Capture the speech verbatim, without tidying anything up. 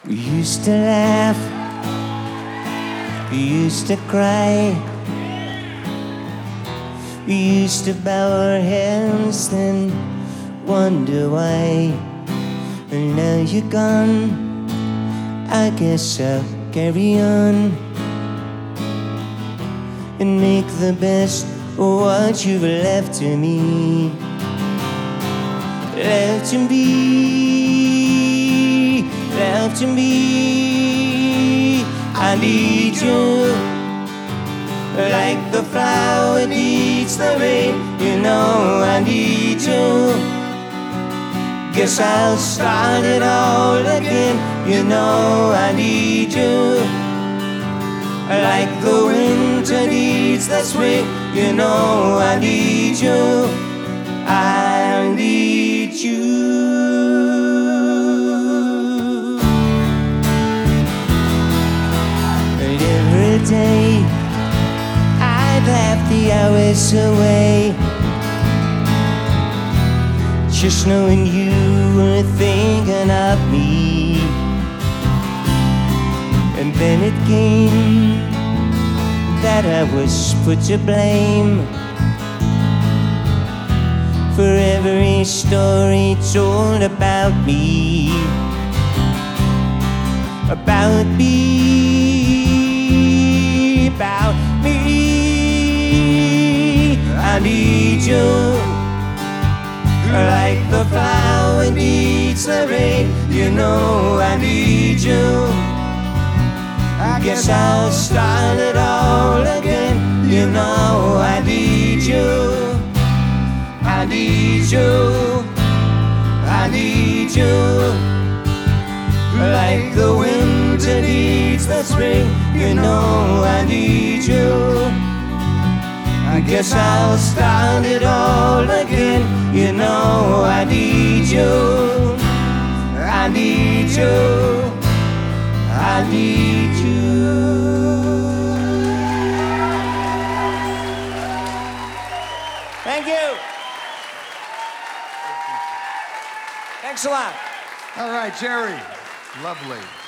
We used to laugh, we used to cry, we used to bow our heads then wonder why. And now you're gone, I guess I'll carry on and make the best of what you've left to me. Left to me, left to me. I need you like the flower needs the rain. You know I need you. Guess I'll start it all again. You know I need you like the winter needs the spring. You know I need you. I need you. And every day I'd laugh the hours away, just knowing you were thinking of me. And then it came that I was put to blame for every story told about me, about me, about me. I need you like the flower needs the rain. You know I need you. I guess I'll start it all again. You know I need you. I need you. I need you like the winter needs the spring. You know I need you. I guess I'll start it all again. You know I need you. I need you. I need you. Thank you. Thanks a lot. All right, Jerry. Lovely.